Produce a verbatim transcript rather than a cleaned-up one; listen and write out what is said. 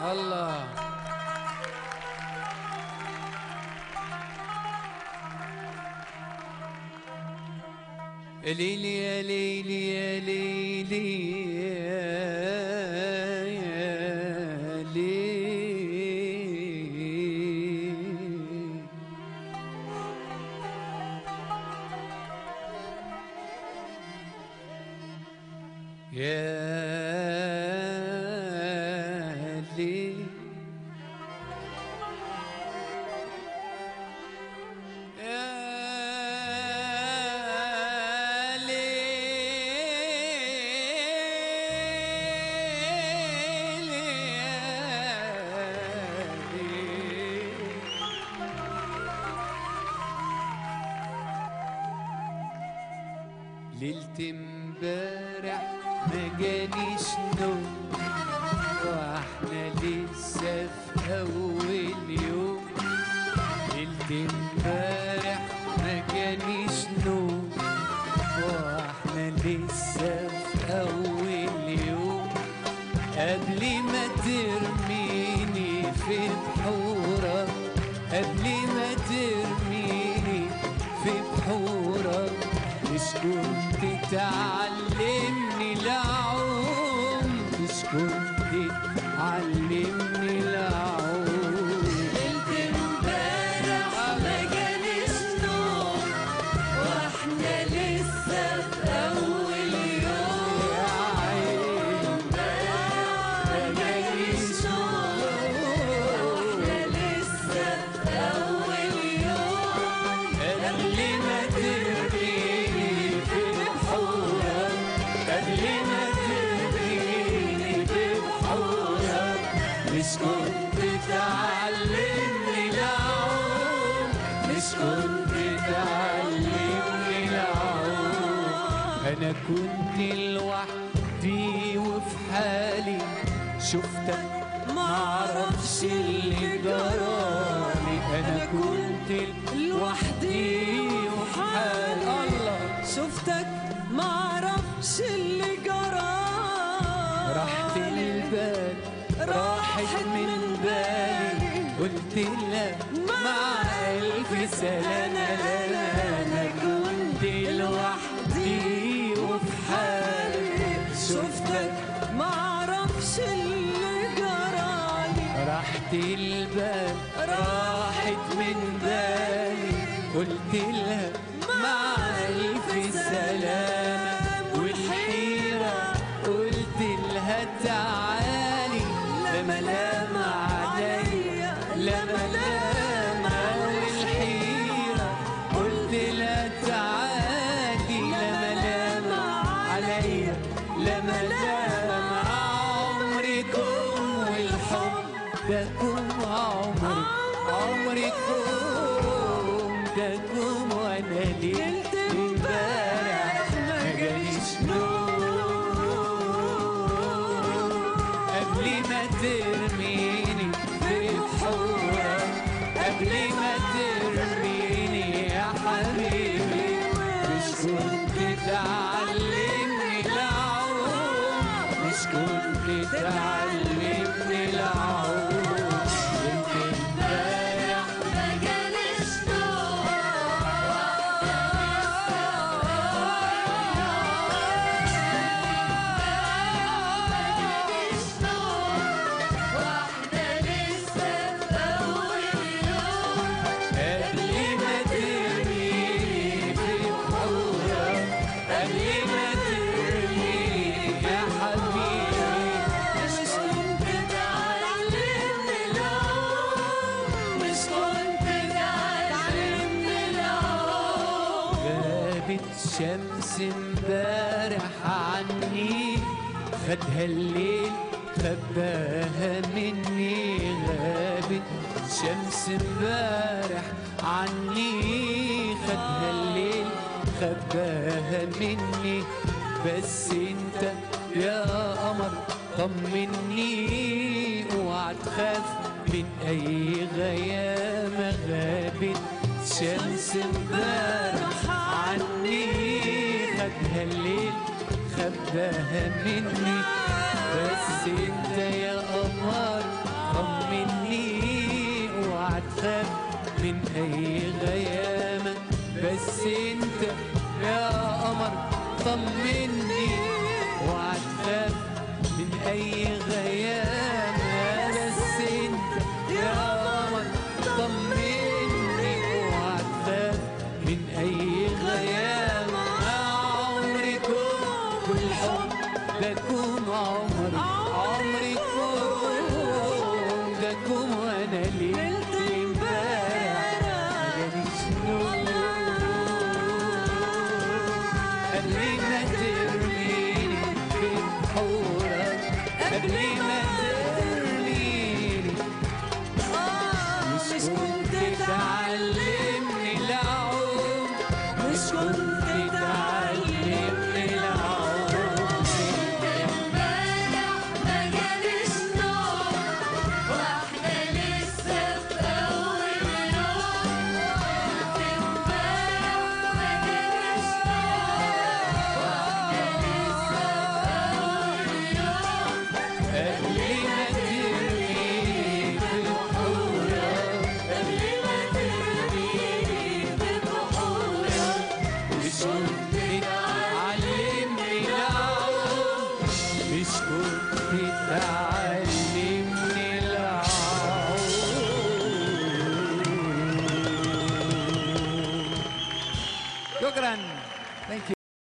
الله. يا ليلي يا ليلي يا ليلي يا ليلي يا ليلي ليلة امبارح ما جانيش نوم واحنا لسه في اول يوم. ليلة امبارح ما جانيش نوم واحنا لسه في اول يوم. قبل ما ترميني في بحورك، قبل ما ترميني في بحورك، مش كنت تعلمني العوم، مش كنت تعلمني العوم. ليلة امبارح ما جاليش نوم واحنا لسه في اول يوم. يا عين امبارح ما جاليش نوم واحنا لسه في اول يوم. قبل ما ترميني في بحورك، قبل ما ترميني في بحورك، مش كنت تعلمني العوم، مش كنت تعلمني العوم. أنا كنت لوحدي وفي حالي، شفتك معرفش اللي جرالي. أنا كنت لوحدي وفي حالي، الله شفتك معرفش اللي جرى. راحت البال راحت من بالي، قلت لها مع ألف سلامة. أنا كنت لوحدي وفي حالي، شفتك معرفش اللي جرالي. راحت البال راحت من بالي، قلت لها مع ألف سلامة. والحيرة قلت لها تعالي، لما لام عليا لما لام. والحيرة قلت لها تعالي، لما لام عليا لما لام. عمركم والحب داكم، عمري عمركم داكم. وانا ليلة امبارح ما جاليش نوم. قبل ما ترميني في بحورك، قبل ما ترميني يا حبيبي، مش كنت تعلمني العوم، مش كنت تعلمني العوم. ليلة امبارح ما جاليش نوم ما جاليش نوم واحنا لسه في اول يوم. قبل ما ترميني في بحورك، قبل ما ترميني يا حبيبي، مش كنت تعلمني العوم، مش كنت تعلمني العوم. غابت شمس امبارح عني، خدها الليل خباها مني. غابت شمس امبارح عني، خدها الليل خباها مني. بس انت يا قمر طمني، اوعى تخاف من اي غيامة. غابت شمس امبارح عني، خدها الليل خباها مني. بس انت يا قمر أي غيامة، بس أنت يا قمر طمني، وعتخاف من أي غيامة، بس أنت يا قمر طمني، وعتخاف من أي غيامة. عمري كل الحب بكون عمري، عمري كل بكون وأنا ليلة امبارح مجاليش نوم. قبل ما ترميني في بحورك، قبل ما ترميني مش كنت تعلمني العوم، مش كنت تعلمني العوم. امبارح ما جاليش نوم، واحنا لسه في أول يوم. امبارح ما جاليش نوم، واحنا لسه في أول يوم. قبل ما ترميني في بحورك، قبل ما ترميني في بحورك، مش كنت تعلمني العوم، مش كنت تعلمني العوم. شكرا. Thank you.